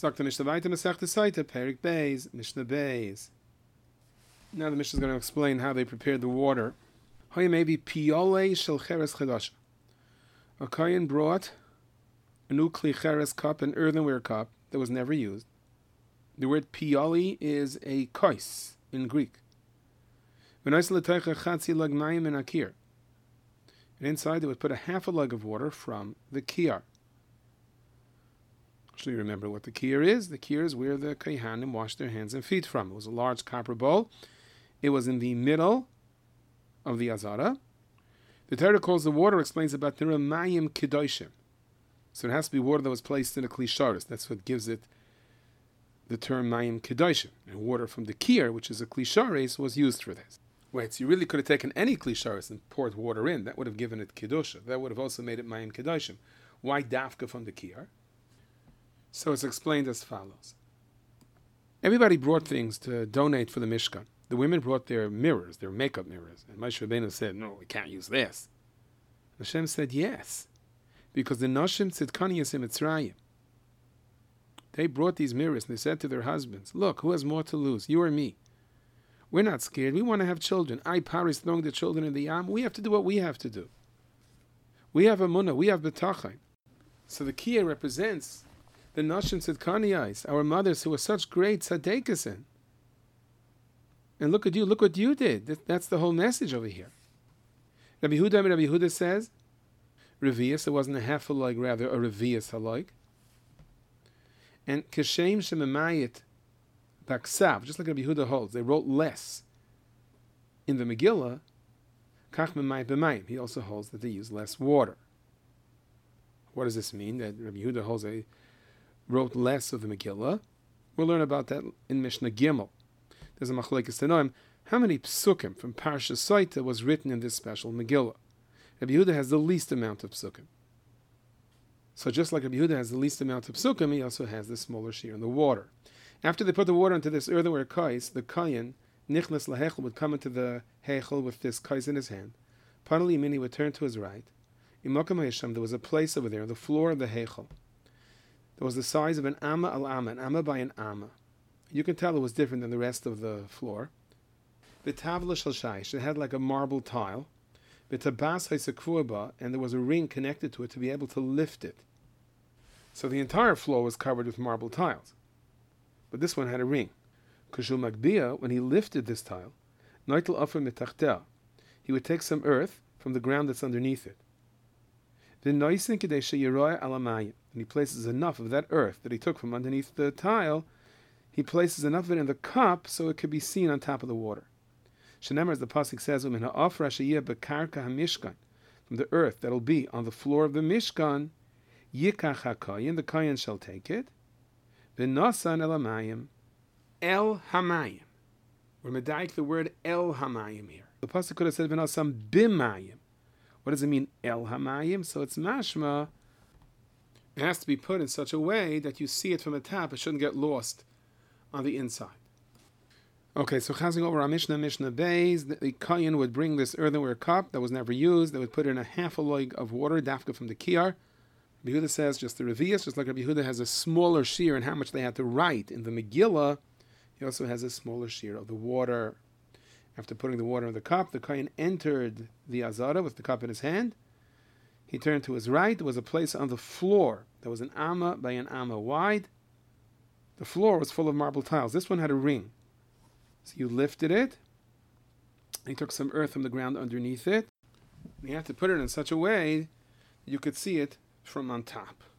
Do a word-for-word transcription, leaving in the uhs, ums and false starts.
Sagt the Mishnah weiter, Masechta Saita, Perik Beis, Mishnah Beis. Now the Mishnah is going to explain how they prepared the water. Hoya maybe Piole Shel Cheres Chadash. A Kohen brought a new Kli Cheres cup, an earthenware cup that was never used. The word Pioli is a kois in Greek. And inside they would put a half a lug of water from the kiyar. Actually, remember what the kiyar is? The kiyar is where the kohanim washed their hands and feet from. It was a large copper bowl. It was in the middle of the azara. The Torah calls the water, explains about the mayim kedoshim. So it has to be water that was placed in a klisharis. That's what gives it the term mayim kedoshim. And water from the kiyar, which is a klisharis, was used for this. Wait, so you really could have taken any klisharis and poured water in. That would have given it kedusha. That would have also made it mayim kedoshim. Why dafka from the kiyar? So it's explained as follows. Everybody brought things to donate for the Mishkan. The women brought their mirrors, their makeup mirrors. And Moshe Rabbeinu said, no, we can't use this. Hashem said, yes. Because the Noshim Tzidkaniyas in Mitzrayim, they brought these mirrors and they said to their husbands, look, who has more to lose, you or me? We're not scared. We want to have children. I, Paris, throwing the children in the Yam. We have to do what we have to do. We have Amunah. We have B'tachin. So the Kiyah represents the Noshim Tzidkaniyas, our mothers who are such great tzaddikas. And look at you. Look what you did. That, that's the whole message over here. Rabbi Yehuda, Rabbi Yehuda says, Revius, it wasn't a half a like, rather a Revius alike. And Keshem Shemamayit Baksav, just like Rabbi Yehuda holds, they wrote less in the Megillah. Kach Memayit B'mayim. He also holds that they use less water. What does this mean? That Rabbi Yehuda holds they wrote less of the Megillah. We'll learn about that in Mishnah Gimel. There's a machlokes tanoim. How many psukim from Parsha Saita was written in this special Megillah? Rabbi Yehuda has the least amount of psukim. So just like Rabbi Yehuda has the least amount of psukim, he also has the smaller shear in the water. After they put the water into this earthenware kais, the kayin, nichnas lahechel, would come into the hechel with this kais in his hand. Panali mini would turn to his right. In Makam HaYesham, there was a place over there, the floor of the hechel. There was the size of an amma al amma, an amma by an amma. You can tell it was different than the rest of the floor. The tavla shel shaish, it had like a marble tile. The tabas ha'sekvuba, and there was a ring connected to it to be able to lift it. So the entire floor was covered with marble tiles. But this one had a ring. Kushul Magbia, when he lifted this tile, noitel afer mitachtel, he would take some earth from the ground that's underneath it. Then noisin kedei sheyiroy alamayim, and he places enough of that earth that he took from underneath the tile. He places enough of it in the cup so it could be seen on top of the water. Shenemar, as the pasuk says, from the earth that'll be on the floor of the Mishkan, yikach hakayin, the kayin shall take it. V'nasan el hamayim, el hamayim. We're medayik the word el hamayim here. The pasuk could have said v'nasan bimayim. What does it mean el hamayim? So it's mashma. It has to be put in such a way that you see it from the top. It shouldn't get lost on the inside. Okay, so chazing over our Mishnah, Mishnah Beis, the, the Kayin would bring this earthenware cup that was never used. They would put in a half a log of water, dafka from the kiyar. Rabbi Yehuda says just the Revius, just like Rabbi Yehuda has a smaller shear in how much they had to write in the Megillah, he also has a smaller shear of the water. After putting the water in the cup, the Kayin entered the Azara with the cup in his hand. He turned to his right. There was a place on the floor that was an amma by an amma wide. The floor was full of marble tiles. This one had a ring. So you lifted it. He took some earth from the ground underneath it. And you had to put it in such a way that you could see it from on top.